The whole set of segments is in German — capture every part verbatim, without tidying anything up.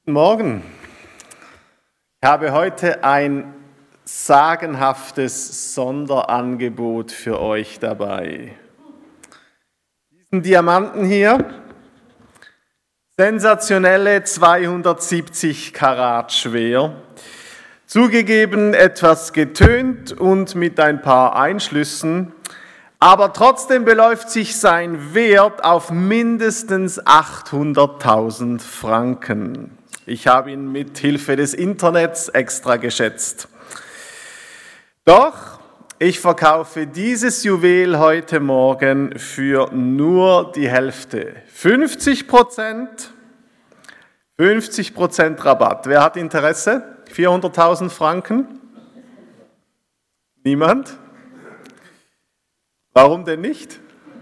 Guten Morgen. Ich habe heute ein sagenhaftes Sonderangebot für euch dabei. Diesen Diamanten hier, sensationelle zweihundertsiebzig Karat schwer, zugegeben etwas getönt und mit ein paar Einschlüssen, aber trotzdem beläuft sich sein Wert auf mindestens achthunderttausend Franken. Ich habe ihn mit Hilfe des Internets extra geschätzt. Doch ich verkaufe dieses Juwel heute Morgen für nur die Hälfte. fünfzig Prozent, fünfzig Prozent Rabatt. Wer hat Interesse? vierhunderttausend Franken? Niemand? Warum denn nicht?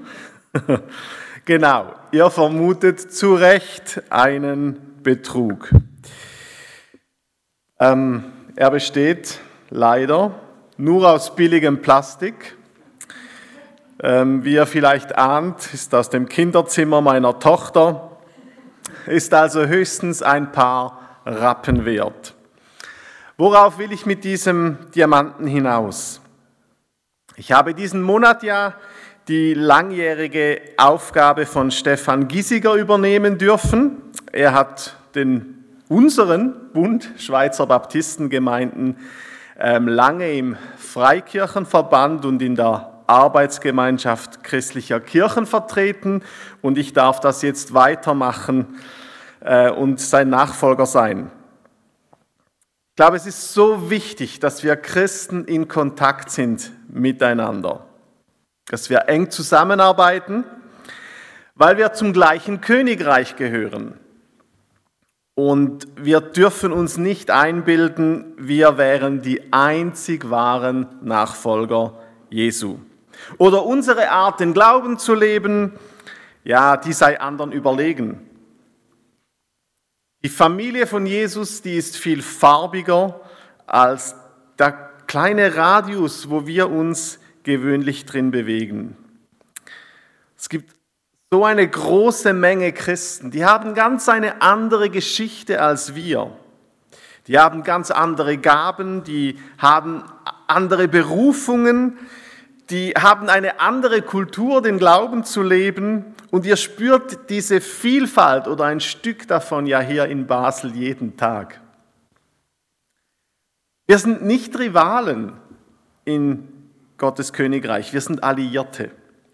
Genau, ihr vermutet zu Recht einen Betrug. Ähm, er besteht leider nur aus billigem Plastik. Ähm, wie ihr vielleicht ahnt, ist aus dem Kinderzimmer meiner Tochter, ist also höchstens ein paar Rappen wert. Worauf will ich mit diesem Diamanten hinaus? Ich habe diesen Monat ja die langjährige Aufgabe von Stefan Giesiger übernehmen dürfen. Er hat den, unseren Bund Schweizer Baptistengemeinden ähm, lange im Freikirchenverband und in der Arbeitsgemeinschaft christlicher Kirchen vertreten und ich darf das jetzt weitermachen äh, und sein Nachfolger sein. Ich glaube, es ist so wichtig, dass wir Christen in Kontakt sind miteinander, dass wir eng zusammenarbeiten, weil wir zum gleichen Königreich gehören. Und wir dürfen uns nicht einbilden, wir wären die einzig wahren Nachfolger Jesu. Oder unsere Art, den Glauben zu leben, ja, die sei anderen überlegen. Die Familie von Jesus, die ist viel farbiger als der kleine Radius, wo wir uns gewöhnlich drin bewegen. Es gibt so eine große Menge Christen, die haben ganz eine andere Geschichte als wir. Die haben ganz andere Gaben, die haben andere Berufungen, die haben eine andere Kultur, den Glauben zu leben. Und ihr spürt diese Vielfalt oder ein Stück davon ja hier in Basel jeden Tag. Wir sind nicht Rivalen in Gottes Königreich, wir sind Alliierte.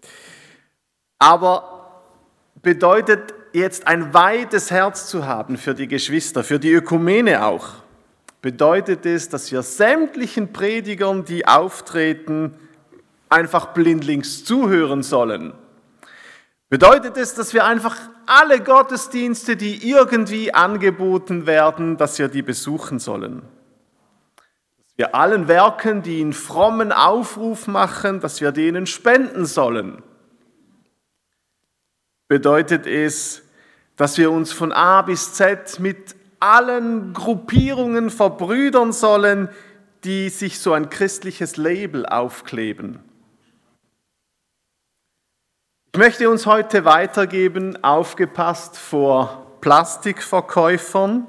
Aber bedeutet jetzt ein weites Herz zu haben für die Geschwister, für die Ökumene auch, bedeutet es, dass wir sämtlichen Predigern, die auftreten, einfach blindlings zuhören sollen. Bedeutet es, dass wir einfach alle Gottesdienste, die irgendwie angeboten werden, dass wir die besuchen sollen? Dass wir allen Werken, die einen frommen Aufruf machen, dass wir denen spenden sollen? Bedeutet es, dass wir uns von A bis Z mit allen Gruppierungen verbrüdern sollen, die sich so ein christliches Label aufkleben? Ich möchte uns heute weitergeben, aufgepasst vor Plastikverkäufern,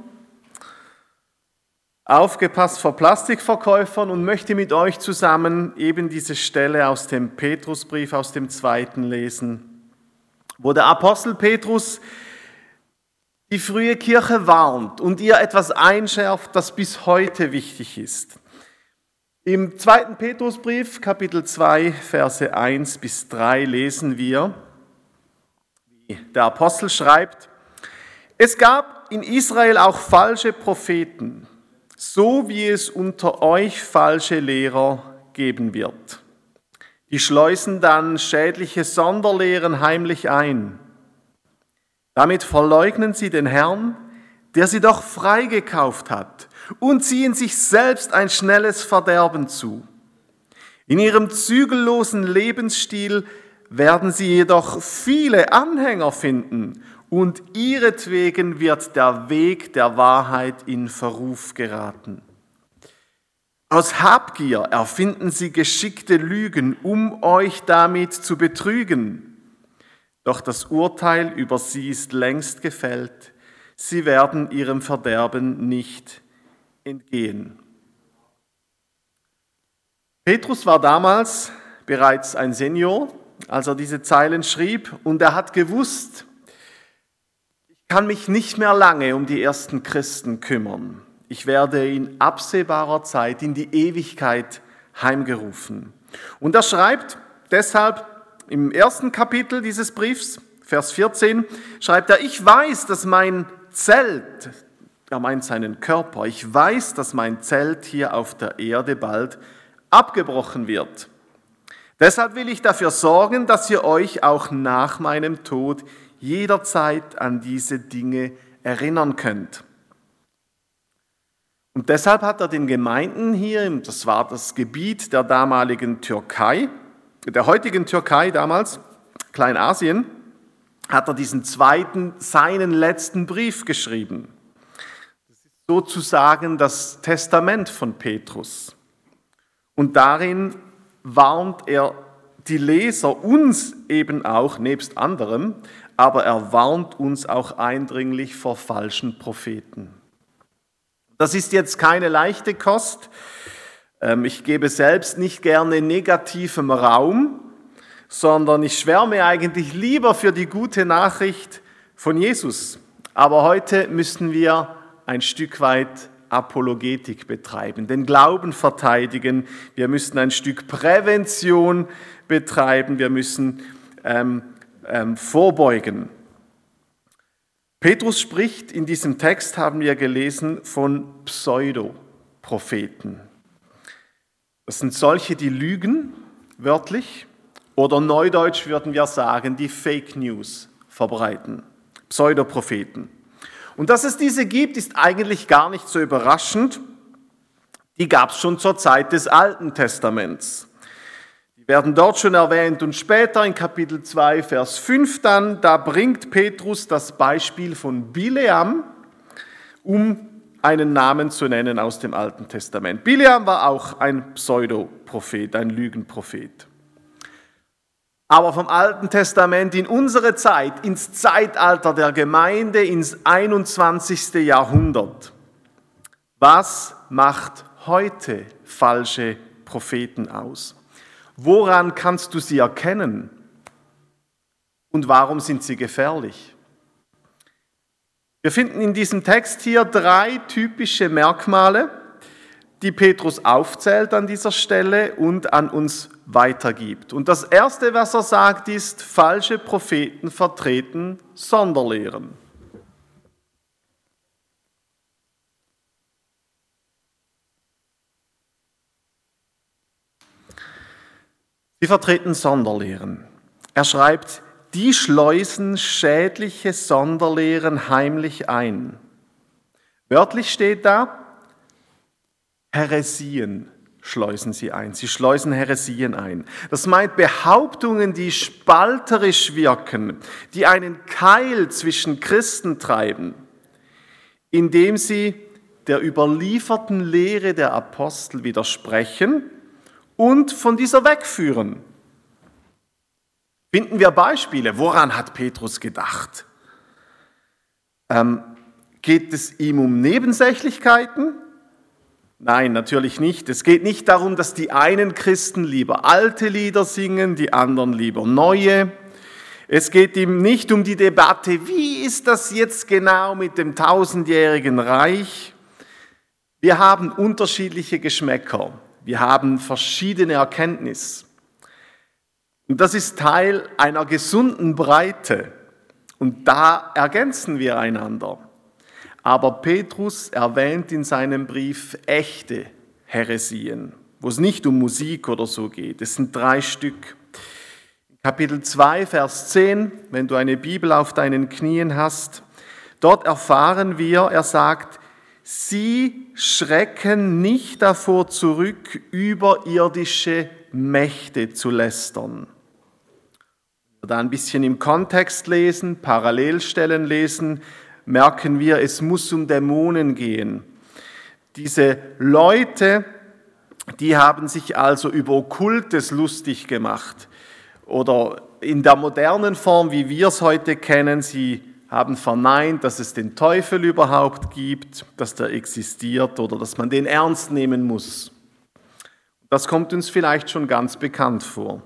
aufgepasst vor Plastikverkäufern und möchte mit euch zusammen eben diese Stelle aus dem Petrusbrief, aus dem zweiten lesen, wo der Apostel Petrus die frühe Kirche warnt und ihr etwas einschärft, das bis heute wichtig ist. Im zweiten Petrusbrief, Kapitel zwei, Verse eins bis drei lesen wir, wie der Apostel schreibt: Es gab in Israel auch falsche Propheten, so wie es unter euch falsche Lehrer geben wird. Die schleusen dann schädliche Sonderlehren heimlich ein. Damit verleugnen sie den Herrn, der sie doch freigekauft hat, und ziehen sich selbst ein schnelles Verderben zu. In ihrem zügellosen Lebensstil werden sie jedoch viele Anhänger finden und ihretwegen wird der Weg der Wahrheit in Verruf geraten. Aus Habgier erfinden sie geschickte Lügen, um euch damit zu betrügen. Doch das Urteil über sie ist längst gefällt. Sie werden ihrem Verderben nicht entgehen. Petrus war damals bereits ein Senior, als er diese Zeilen schrieb, und er hat gewusst, ich kann mich nicht mehr lange um die ersten Christen kümmern. Ich werde in absehbarer Zeit in die Ewigkeit heimgerufen. Und er schreibt deshalb im ersten Kapitel dieses Briefs, Vers vierzehn, schreibt er, ich weiß, dass mein Zelt, er meint seinen Körper, ich weiß, dass mein Zelt hier auf der Erde bald abgebrochen wird. Deshalb will ich dafür sorgen, dass ihr euch auch nach meinem Tod jederzeit an diese Dinge erinnern könnt. Und deshalb hat er den Gemeinden hier, das war das Gebiet der damaligen Türkei, der heutigen Türkei damals, Kleinasien, hat er diesen zweiten, seinen letzten Brief geschrieben. Das ist sozusagen das Testament von Petrus. Und darin warnt er die Leser, uns eben auch, nebst anderem, aber er warnt uns auch eindringlich vor falschen Propheten. Das ist jetzt keine leichte Kost. Ich gebe selbst nicht gerne negativem Raum, sondern ich schwärme eigentlich lieber für die gute Nachricht von Jesus. Aber heute müssen wir ein Stück weit Apologetik betreiben, den Glauben verteidigen. Wir müssen ein Stück Prävention betreiben. Wir müssen ähm, ähm, vorbeugen. Petrus spricht in diesem Text, haben wir gelesen, von Pseudopropheten. Das sind solche, die lügen, wörtlich, oder neudeutsch würden wir sagen, die Fake News verbreiten. Pseudopropheten. Und dass es diese gibt, ist eigentlich gar nicht so überraschend. Die gab es schon zur Zeit des Alten Testaments. Die werden dort schon erwähnt und später in Kapitel zwei, Vers fünf dann, da bringt Petrus das Beispiel von Bileam, um einen Namen zu nennen aus dem Alten Testament. Bileam war auch ein Pseudoprophet, ein Lügenprophet. Aber vom Alten Testament in unsere Zeit, ins Zeitalter der Gemeinde, ins einundzwanzigste Jahrhundert. Was macht heute falsche Propheten aus? Woran kannst du sie erkennen? Und warum sind sie gefährlich? Wir finden in diesem Text hier drei typische Merkmale, die Petrus aufzählt an dieser Stelle und an uns weitergibt. Und das Erste, was er sagt, ist, falsche Propheten vertreten Sonderlehren. Sie vertreten Sonderlehren. Er schreibt, die schleusen schädliche Sonderlehren heimlich ein. Wörtlich steht da, Häresien schleusen sie ein. Sie schleusen Häresien ein. Das meint Behauptungen, die spalterisch wirken, die einen Keil zwischen Christen treiben, indem sie der überlieferten Lehre der Apostel widersprechen und von dieser wegführen. Finden wir Beispiele. Woran hat Petrus gedacht? Ähm, geht es ihm um Nebensächlichkeiten? Nein, natürlich nicht. Es geht nicht darum, dass die einen Christen lieber alte Lieder singen, die anderen lieber neue. Es geht ihm nicht um die Debatte, wie ist das jetzt genau mit dem tausendjährigen Reich? Wir haben unterschiedliche Geschmäcker. Wir haben verschiedene Erkenntnisse. Und das ist Teil einer gesunden Breite. Und da ergänzen wir einander. Aber Petrus erwähnt in seinem Brief echte Häresien, wo es nicht um Musik oder so geht. Es sind drei Stück. Kapitel zwei, Vers zehn, wenn du eine Bibel auf deinen Knien hast, dort erfahren wir, er sagt, sie schrecken nicht davor zurück, überirdische Mächte zu lästern. Wenn wir da ein bisschen im Kontext lesen, Parallelstellen lesen, merken wir, es muss um Dämonen gehen. Diese Leute, die haben sich also über Okkultes lustig gemacht. Oder in der modernen Form, wie wir es heute kennen, sie haben verneint, dass es den Teufel überhaupt gibt, dass der existiert oder dass man den ernst nehmen muss. Das kommt uns vielleicht schon ganz bekannt vor.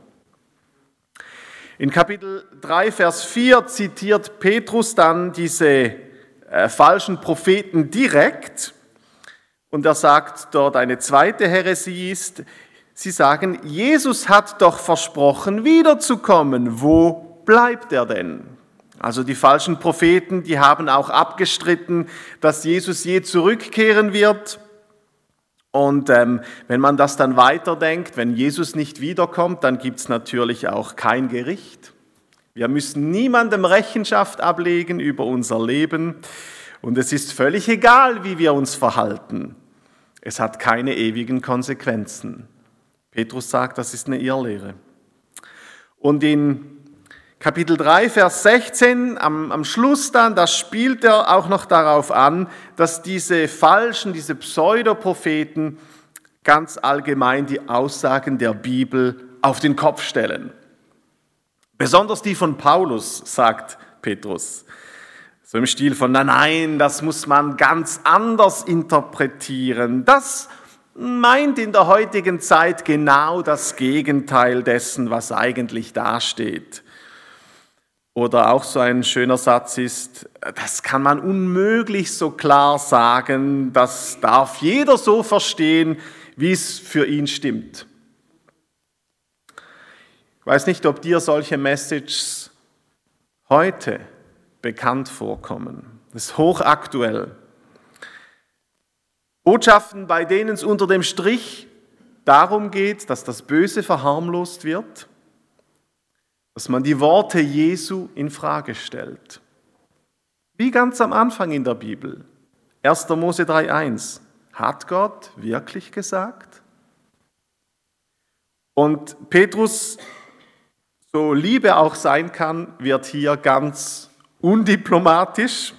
In Kapitel drei, Vers vier zitiert Petrus dann diese äh, falschen Propheten direkt und er sagt dort, eine zweite Häresie ist, sie sagen, Jesus hat doch versprochen, wiederzukommen. Wo bleibt er denn? Also die falschen Propheten, die haben auch abgestritten, dass Jesus je zurückkehren wird. Und ähm, wenn man das dann weiterdenkt, wenn Jesus nicht wiederkommt, dann gibt es natürlich auch kein Gericht. Wir müssen niemandem Rechenschaft ablegen über unser Leben. Und es ist völlig egal, wie wir uns verhalten. Es hat keine ewigen Konsequenzen. Petrus sagt, das ist eine Irrlehre. Und in Kapitel drei, Vers sechzehn, am, am Schluss dann, da spielt er auch noch darauf an, dass diese falschen, diese Pseudopropheten ganz allgemein die Aussagen der Bibel auf den Kopf stellen. Besonders die von Paulus, sagt Petrus. So im Stil von, nein, nein, das muss man ganz anders interpretieren. Das meint in der heutigen Zeit genau das Gegenteil dessen, was eigentlich dasteht. Oder auch so ein schöner Satz ist, das kann man unmöglich so klar sagen, das darf jeder so verstehen, wie es für ihn stimmt. Ich weiß nicht, ob dir solche Messages heute bekannt vorkommen. Das ist hochaktuell. Botschaften, bei denen es unter dem Strich darum geht, dass das Böse verharmlost wird, dass man die Worte Jesu in Frage stellt. Wie ganz am Anfang in der Bibel. erster Mose drei eins. Hat Gott wirklich gesagt? Und Petrus, so lieb er auch sein kann, wird hier ganz undiplomatisch.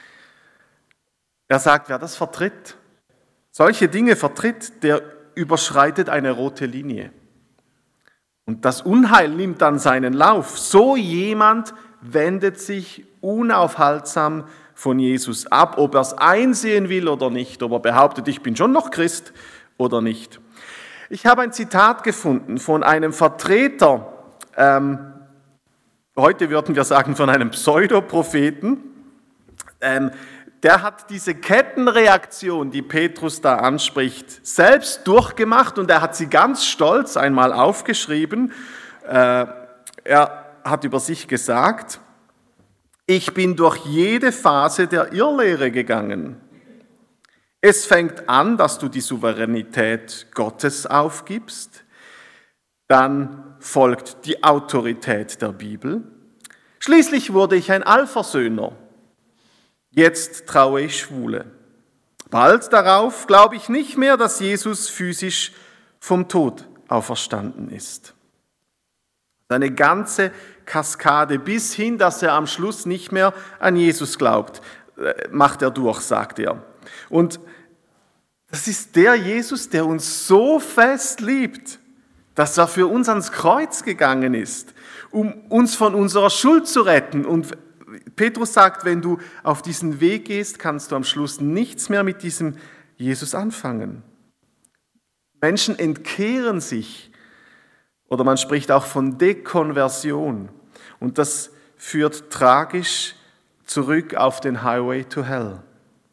Er sagt, wer das vertritt, solche Dinge vertritt, der überschreitet eine rote Linie. Und das Unheil nimmt dann seinen Lauf. So jemand wendet sich unaufhaltsam von Jesus ab, ob er es einsehen will oder nicht, ob er behauptet, ich bin schon noch Christ oder nicht. Ich habe ein Zitat gefunden von einem Vertreter, ähm, heute würden wir sagen von einem Pseudopropheten, ähm, der hat diese Kettenreaktion, die Petrus da anspricht, selbst durchgemacht und er hat sie ganz stolz einmal aufgeschrieben. Äh, er hat über sich gesagt, ich bin durch jede Phase der Irrlehre gegangen. Es fängt an, dass du die Souveränität Gottes aufgibst, dann folgt die Autorität der Bibel. Schließlich wurde ich ein Allversöhner. Jetzt traue ich Schwule. Bald darauf glaube ich nicht mehr, dass Jesus physisch vom Tod auferstanden ist. Eine ganze Kaskade bis hin, dass er am Schluss nicht mehr an Jesus glaubt, macht er durch, sagt er. Und das ist der Jesus, der uns so fest liebt, dass er für uns ans Kreuz gegangen ist, um uns von unserer Schuld zu retten. Und Petrus sagt, wenn du auf diesen Weg gehst, kannst du am Schluss nichts mehr mit diesem Jesus anfangen. Menschen entkehren sich, oder man spricht auch von Dekonversion. Und das führt tragisch zurück auf den Highway to Hell.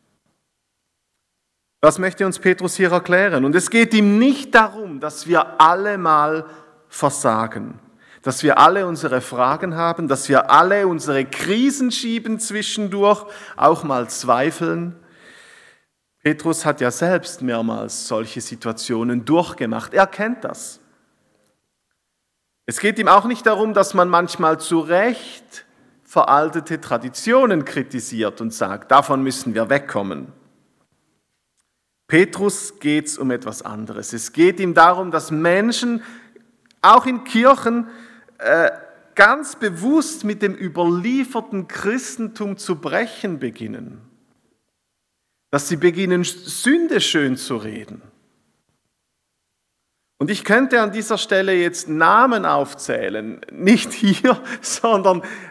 Das möchte uns Petrus hier erklären. Und es geht ihm nicht darum, dass wir alle mal versagen, dass wir alle unsere Fragen haben, dass wir alle unsere Krisen schieben zwischendurch, auch mal zweifeln. Petrus hat ja selbst mehrmals solche Situationen durchgemacht. Er kennt das. Es geht ihm auch nicht darum, dass man manchmal zu Recht veraltete Traditionen kritisiert und sagt, davon müssen wir wegkommen. Petrus geht es um etwas anderes. Es geht ihm darum, dass Menschen, auch in Kirchen, äh, ganz bewusst mit dem überlieferten Christentum zu brechen beginnen. Dass sie beginnen, Sünde schön zu reden. Und ich könnte an dieser Stelle jetzt Namen aufzählen, nicht hier, sondern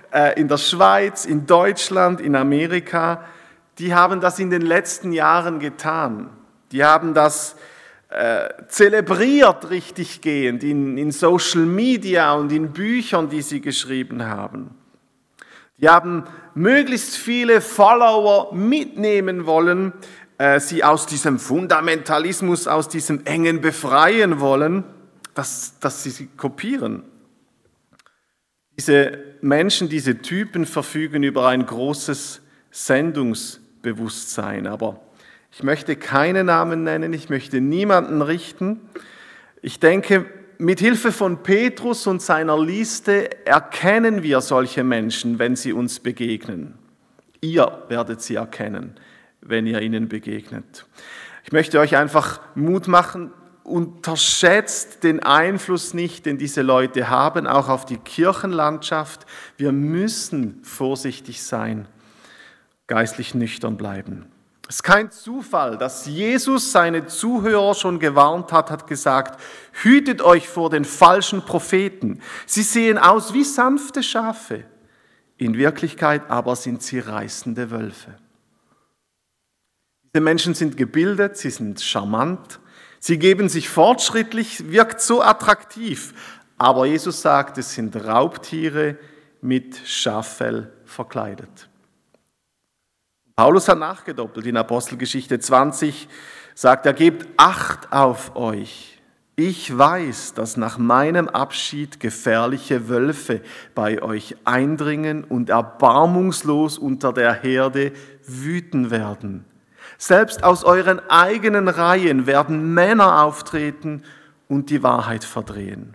äh, in der Schweiz, in Deutschland, in Amerika, die haben das in den letzten Jahren getan. Die haben das äh, zelebriert richtig gehend in, in Social Media und in Büchern, die sie geschrieben haben. Die haben möglichst viele Follower mitnehmen wollen, äh, sie aus diesem Fundamentalismus, aus diesem Engen befreien wollen, dass, dass sie sie kopieren. Diese Menschen, diese Typen verfügen über ein großes Sendungsbewusstsein. Aber ich möchte keine Namen nennen, ich möchte niemanden richten. Ich denke, mit Hilfe von Petrus und seiner Liste erkennen wir solche Menschen, wenn sie uns begegnen. Ihr werdet sie erkennen, wenn ihr ihnen begegnet. Ich möchte euch einfach Mut machen, unterschätzt den Einfluss nicht, den diese Leute haben, auch auf die Kirchenlandschaft. Wir müssen vorsichtig sein, geistlich nüchtern bleiben. Es ist kein Zufall, dass Jesus seine Zuhörer schon gewarnt hat, hat gesagt, hütet euch vor den falschen Propheten. Sie sehen aus wie sanfte Schafe, in Wirklichkeit aber sind sie reißende Wölfe. Diese Menschen sind gebildet, sie sind charmant, sie geben sich fortschrittlich, wirkt so attraktiv, aber Jesus sagt, es sind Raubtiere mit Schaffell verkleidet. Paulus hat nachgedoppelt in Apostelgeschichte zwanzig, sagt er, gebt Acht auf euch. Ich weiß, dass nach meinem Abschied gefährliche Wölfe bei euch eindringen und erbarmungslos unter der Herde wüten werden. Selbst aus euren eigenen Reihen werden Männer auftreten und die Wahrheit verdrehen.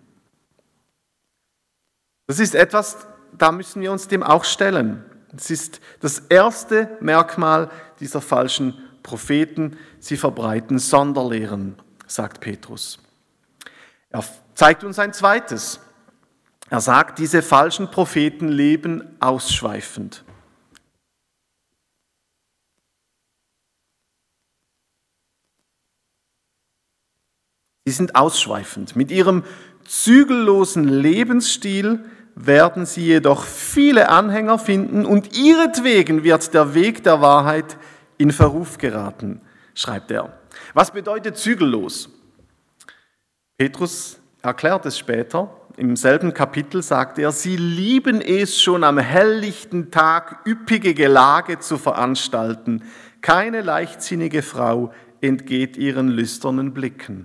Das ist etwas, da müssen wir uns dem auch stellen. Es ist das erste Merkmal dieser falschen Propheten. Sie verbreiten Sonderlehren, sagt Petrus. Er zeigt uns ein zweites. Er sagt, diese falschen Propheten leben ausschweifend. Sie sind ausschweifend. Mit ihrem zügellosen Lebensstil werden sie jedoch viele Anhänger finden und ihretwegen wird der Weg der Wahrheit in Verruf geraten, schreibt er. Was bedeutet zügellos? Petrus erklärt es später. Im selben Kapitel sagt er, sie lieben es schon am helllichten Tag üppige Gelage zu veranstalten. Keine leichtsinnige Frau entgeht ihren lüsternen Blicken.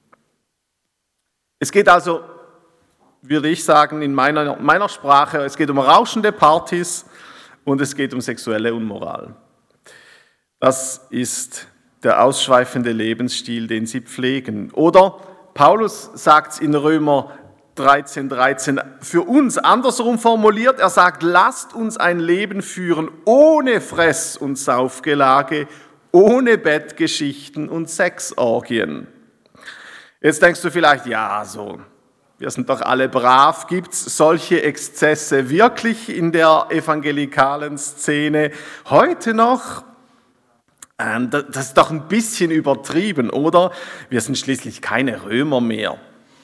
Es geht also, würde ich sagen, in meiner, meiner Sprache, es geht um rauschende Partys und es geht um sexuelle Unmoral. Das ist der ausschweifende Lebensstil, den sie pflegen. Oder Paulus sagt es in Römer dreizehn, dreizehn für uns andersrum formuliert, er sagt, lasst uns ein Leben führen ohne Fress- und Saufgelage, ohne Bettgeschichten und Sexorgien. Jetzt denkst du vielleicht, ja, so, wir sind doch alle brav. Gibt es solche Exzesse wirklich in der evangelikalen Szene heute noch? Ähm, das ist doch ein bisschen übertrieben, oder? Wir sind schließlich keine Römer mehr.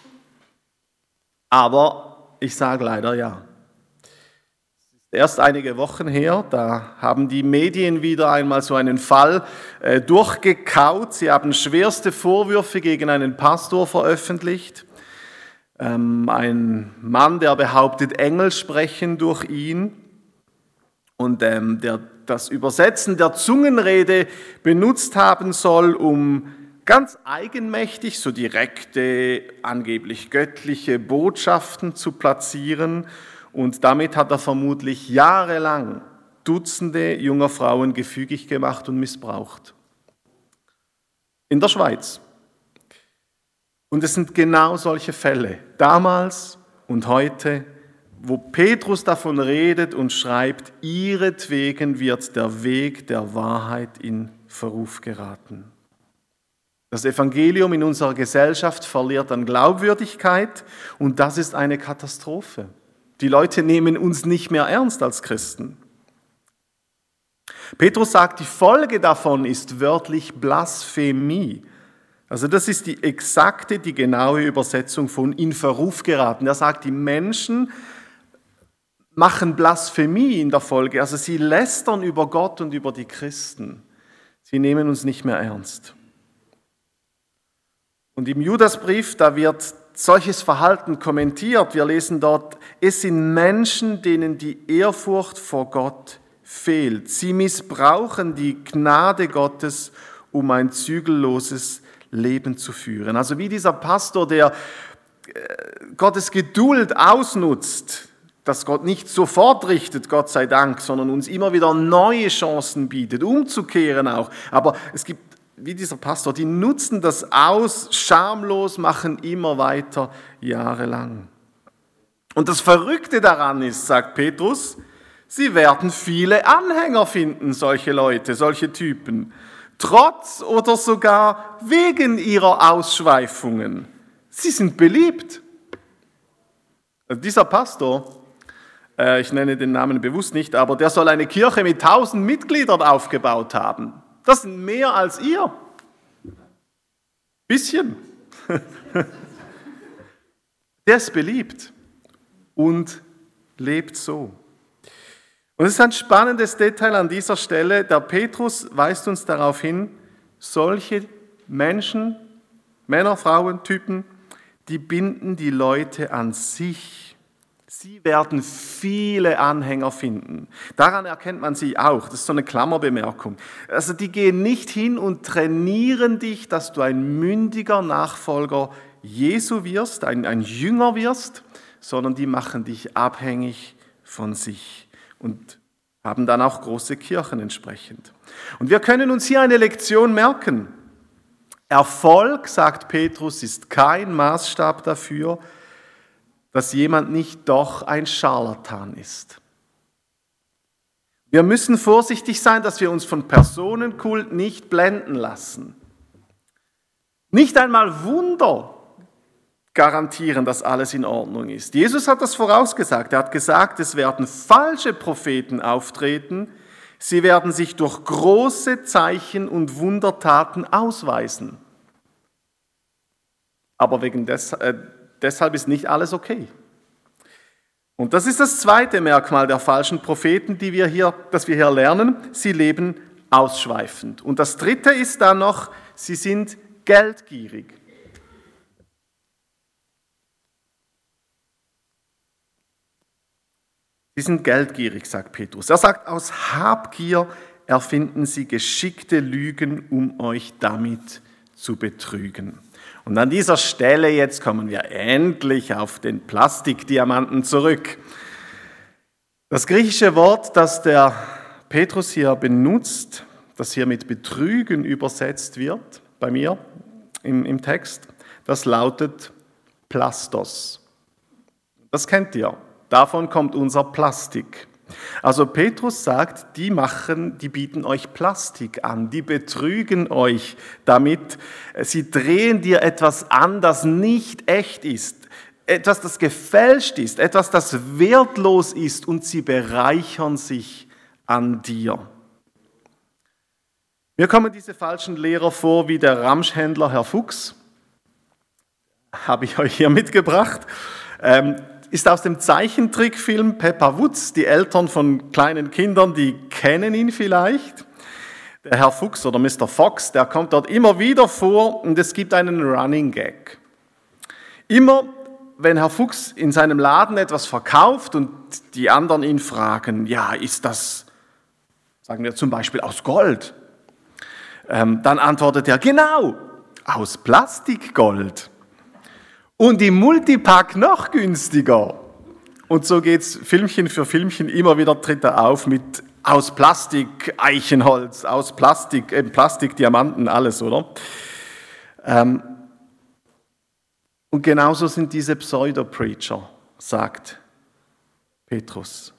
Aber ich sage leider ja. Erst einige Wochen her, da haben die Medien wieder einmal so einen Fall äh, durchgekaut. Sie haben schwerste Vorwürfe gegen einen Pastor veröffentlicht. Ähm, ein Mann, der behauptet, Engel sprechen durch ihn. Und ähm, der das Übersetzen der Zungenrede benutzt haben soll, um ganz eigenmächtig so direkte, angeblich göttliche Botschaften zu platzieren. Und damit hat er vermutlich jahrelang Dutzende junger Frauen gefügig gemacht und missbraucht. In der Schweiz. Und es sind genau solche Fälle, damals und heute, wo Petrus davon redet und schreibt, ihretwegen wird der Weg der Wahrheit in Verruf geraten. Das Evangelium in unserer Gesellschaft verliert an Glaubwürdigkeit und das ist eine Katastrophe. Die Leute nehmen uns nicht mehr ernst als Christen. Petrus sagt, die Folge davon ist wörtlich Blasphemie. Also das ist die exakte, die genaue Übersetzung von in Verruf geraten. Er sagt, die Menschen machen Blasphemie in der Folge. Also sie lästern über Gott und über die Christen. Sie nehmen uns nicht mehr ernst. Und im Judasbrief, da wird solches Verhalten kommentiert. Wir lesen dort, es sind Menschen, denen die Ehrfurcht vor Gott fehlt. Sie missbrauchen die Gnade Gottes, um ein zügelloses Leben zu führen. Also wie dieser Pastor, der Gottes Geduld ausnutzt, dass Gott nicht sofort richtet, Gott sei Dank, sondern uns immer wieder neue Chancen bietet, umzukehren auch. Aber es gibt, wie dieser Pastor, die nutzen das aus, schamlos, machen immer weiter, jahrelang. Und das Verrückte daran ist, sagt Petrus, sie werden viele Anhänger finden, solche Leute, solche Typen, trotz oder sogar wegen ihrer Ausschweifungen. Sie sind beliebt. Also dieser Pastor, äh, ich nenne den Namen bewusst nicht, aber der soll eine Kirche mit tausend Mitgliedern aufgebaut haben. Das sind mehr als ihr. Bisschen. Der ist beliebt und lebt so. Und es ist ein spannendes Detail an dieser Stelle. Der Petrus weist uns darauf hin, solche Menschen, Männer, Frauen, Typen, die binden die Leute an sich. Sie werden viele Anhänger finden. Daran erkennt man sie auch. Das ist so eine Klammerbemerkung. Also die gehen nicht hin und trainieren dich, dass du ein mündiger Nachfolger Jesu wirst, ein, ein Jünger wirst, sondern die machen dich abhängig von sich und haben dann auch große Kirchen entsprechend. Und wir können uns hier eine Lektion merken. Erfolg, sagt Petrus, ist kein Maßstab dafür, dass jemand nicht doch ein Scharlatan ist. Wir müssen vorsichtig sein, dass wir uns von Personenkult nicht blenden lassen. Nicht einmal Wunder garantieren, dass alles in Ordnung ist. Jesus hat das vorausgesagt. Er hat gesagt, es werden falsche Propheten auftreten. Sie werden sich durch große Zeichen und Wundertaten ausweisen. Aber wegen des, äh, deshalb ist nicht alles okay. Und das ist das zweite Merkmal der falschen Propheten, die wir hier, das wir hier lernen. Sie leben ausschweifend. Und das dritte ist dann noch, sie sind geldgierig. Sie sind geldgierig, sagt Petrus. Er sagt, aus Habgier erfinden sie geschickte Lügen, um euch damit zu betrügen. Und an dieser Stelle jetzt kommen wir endlich auf den Plastikdiamanten zurück. Das griechische Wort, das der Petrus hier benutzt, das hier mit Betrügen übersetzt wird, bei mir im, im Text, das lautet Plastos. Das kennt ihr. Davon kommt unser Plastik. Also Petrus sagt, die machen, die bieten euch Plastik an, die betrügen euch damit. Sie drehen dir etwas an, das nicht echt ist, etwas, das gefälscht ist, etwas, das wertlos ist und sie bereichern sich an dir. Mir kommen diese falschen Lehrer vor wie der Ramschhändler Herr Fuchs. Habe ich euch hier mitgebracht. Ähm, ist aus dem Zeichentrickfilm Peppa Woods. Die Eltern von kleinen Kindern, die kennen ihn vielleicht. Der Herr Fuchs oder Mister Fox, der kommt dort immer wieder vor und es gibt einen Running Gag. Immer, wenn Herr Fuchs in seinem Laden etwas verkauft und die anderen ihn fragen, ja, ist das, sagen wir zum Beispiel aus Gold? Ähm, dann antwortet er, genau, aus Plastikgold. Und im Multipack noch günstiger. Und so geht es Filmchen für Filmchen, immer wieder tritt er auf mit aus Plastik, Eichenholz, aus Plastik, äh, Plastik, Diamanten, alles, oder? Ähm, und genauso sind diese Pseudo-Preacher, sagt Petrus.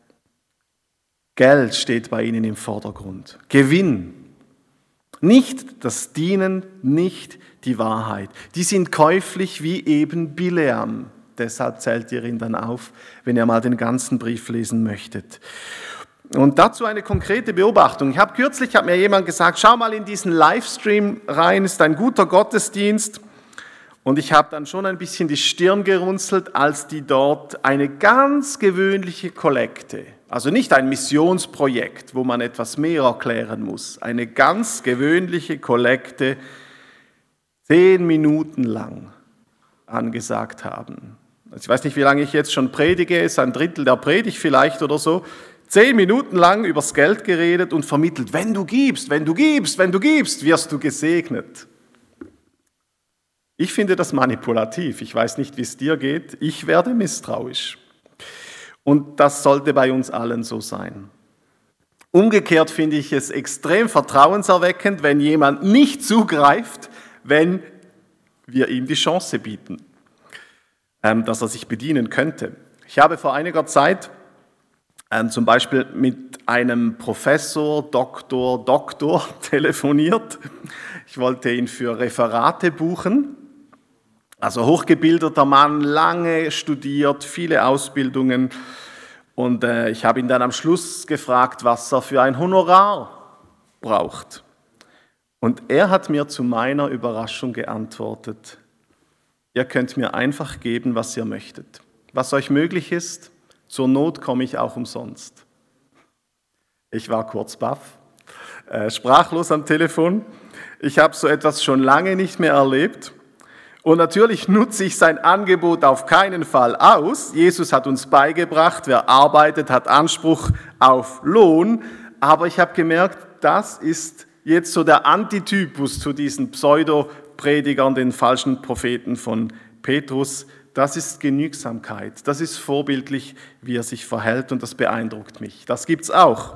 Geld steht bei ihnen im Vordergrund. Gewinn. Nicht das Dienen, nicht die Wahrheit. Die sind käuflich wie eben Bileam. Deshalb zählt ihr ihn dann auf, wenn ihr mal den ganzen Brief lesen möchtet. Und dazu eine konkrete Beobachtung. Ich habe kürzlich, hat mir jemand gesagt, schau mal in diesen Livestream rein, ist ein guter Gottesdienst. Und ich habe dann schon ein bisschen die Stirn gerunzelt, als die dort eine ganz gewöhnliche Kollekte, also nicht ein Missionsprojekt, wo man etwas mehr erklären muss, eine ganz gewöhnliche Kollekte zehn Minuten lang angesagt haben. Ich weiß nicht, wie lange ich jetzt schon predige, ist ein Drittel der Predigt vielleicht oder so. Zehn Minuten lang übers Geld geredet und vermittelt, wenn du gibst, wenn du gibst, wenn du gibst, wirst du gesegnet. Ich finde das manipulativ. Ich weiß nicht, wie es dir geht. Ich werde misstrauisch. Und das sollte bei uns allen so sein. Umgekehrt finde ich es extrem vertrauenserweckend, wenn jemand nicht zugreift, wenn wir ihm die Chance bieten, dass er sich bedienen könnte. Ich habe vor einiger Zeit zum Beispiel mit einem Professor, Doktor, Doktor telefoniert. Ich wollte ihn für Referate buchen. Also hochgebildeter Mann, lange studiert, viele Ausbildungen. Und äh, ich habe ihn dann am Schluss gefragt, was er für ein Honorar braucht. Und er hat mir zu meiner Überraschung geantwortet, ihr könnt mir einfach geben, was ihr möchtet. Was euch möglich ist, zur Not komme ich auch umsonst. Ich war kurz baff, äh, sprachlos am Telefon. Ich habe so etwas schon lange nicht mehr erlebt. Und natürlich nutze ich sein Angebot auf keinen Fall aus. Jesus hat uns beigebracht, wer arbeitet, hat Anspruch auf Lohn. Aber ich habe gemerkt, das ist jetzt so der Antitypus zu diesen Pseudo-Predigern, den falschen Propheten von Petrus. Das ist Genügsamkeit, das ist vorbildlich, wie er sich verhält und das beeindruckt mich. Das gibt's auch.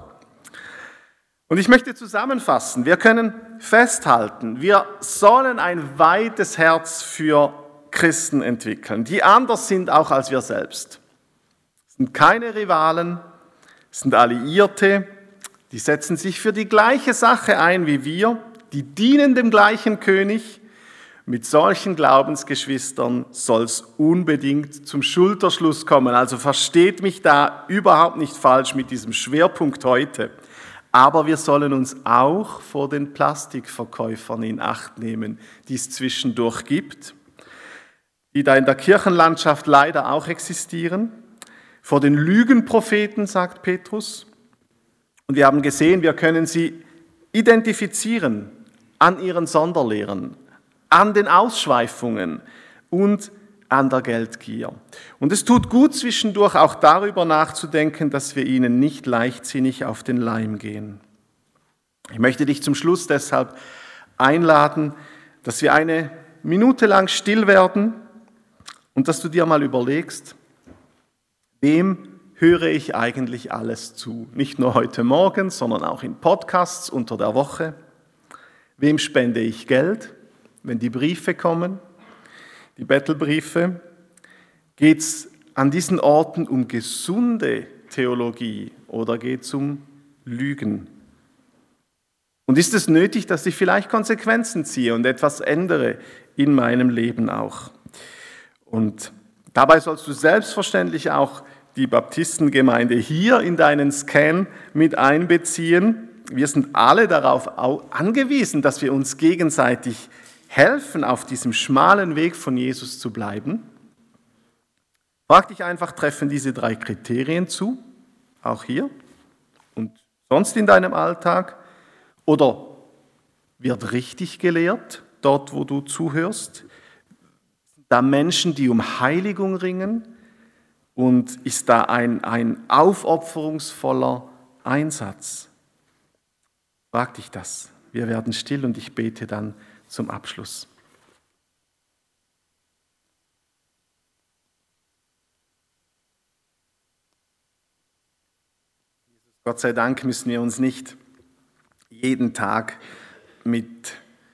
Und ich möchte zusammenfassen, wir können festhalten, wir sollen ein weites Herz für Christen entwickeln, die anders sind auch als wir selbst. Es sind keine Rivalen, es sind Alliierte, die setzen sich für die gleiche Sache ein wie wir, die dienen dem gleichen König. Mit solchen Glaubensgeschwistern soll es unbedingt zum Schulterschluss kommen. Also versteht mich da überhaupt nicht falsch mit diesem Schwerpunkt heute. Aber wir sollen uns auch vor den Plastikverkäufern in Acht nehmen, die es zwischendurch gibt, die da in der Kirchenlandschaft leider auch existieren. Vor den Lügenpropheten, sagt Petrus. Und wir haben gesehen, wir können sie identifizieren an ihren Sonderlehren, an den Ausschweifungen und an der Geldgier. Und es tut gut, zwischendurch auch darüber nachzudenken, dass wir ihnen nicht leichtsinnig auf den Leim gehen. Ich möchte dich zum Schluss deshalb einladen, dass wir eine Minute lang still werden und dass du dir mal überlegst, wem höre ich eigentlich alles zu? Nicht nur heute Morgen, sondern auch in Podcasts unter der Woche. Wem spende ich Geld, wenn die Briefe kommen? Die Bettelbriefe, geht es an diesen Orten um gesunde Theologie oder geht es um Lügen? Und ist es nötig, dass ich vielleicht Konsequenzen ziehe und etwas ändere in meinem Leben auch? Und dabei sollst du selbstverständlich auch die Baptistengemeinde hier in deinen Scan mit einbeziehen. Wir sind alle darauf angewiesen, dass wir uns gegenseitig helfen, auf diesem schmalen Weg von Jesus zu bleiben. Frag dich einfach, treffen diese drei Kriterien zu, auch hier und sonst in deinem Alltag? Oder wird richtig gelehrt, dort wo du zuhörst? Sind da Menschen, die um Heiligung ringen? Und ist da ein, ein aufopferungsvoller Einsatz? Frag dich das. Wir werden still und ich bete dann zum Abschluss. Gott sei Dank müssen wir uns nicht jeden Tag mit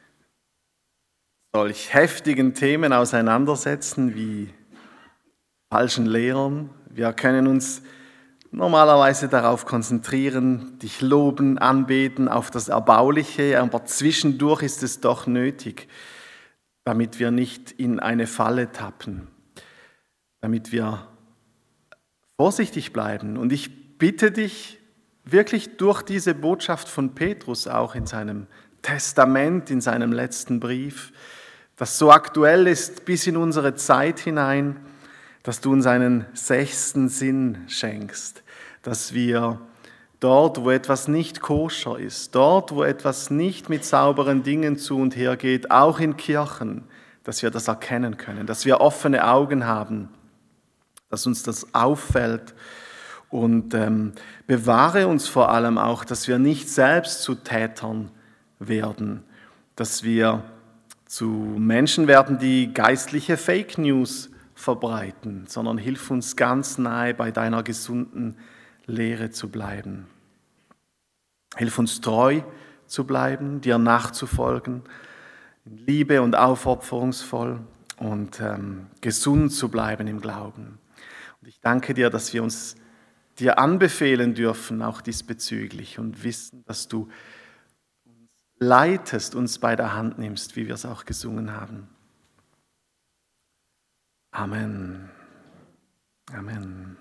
solch heftigen Themen auseinandersetzen wie falschen Lehrern. Wir können uns normalerweise darauf konzentrieren, dich loben, anbeten, auf das Erbauliche, aber zwischendurch ist es doch nötig, damit wir nicht in eine Falle tappen, damit wir vorsichtig bleiben. Und ich bitte dich wirklich durch diese Botschaft von Petrus auch in seinem Testament, in seinem letzten Brief, das so aktuell ist bis in unsere Zeit hinein, dass du uns einen sechsten Sinn schenkst, dass wir dort, wo etwas nicht koscher ist, dort, wo etwas nicht mit sauberen Dingen zu und her geht, auch in Kirchen, dass wir das erkennen können, dass wir offene Augen haben, dass uns das auffällt und ähm, bewahre uns vor allem auch, dass wir nicht selbst zu Tätern werden, dass wir zu Menschen werden, die geistliche Fake News verbreiten, sondern hilf uns ganz nahe bei deiner gesunden Lehre zu bleiben. Hilf uns treu zu bleiben, dir nachzufolgen, in Liebe und aufopferungsvoll und ähm, gesund zu bleiben im Glauben. Und ich danke dir, dass wir uns dir anbefehlen dürfen, auch diesbezüglich, und wissen, dass du uns leitest, uns bei der Hand nimmst, wie wir es auch gesungen haben. Amen. Amen.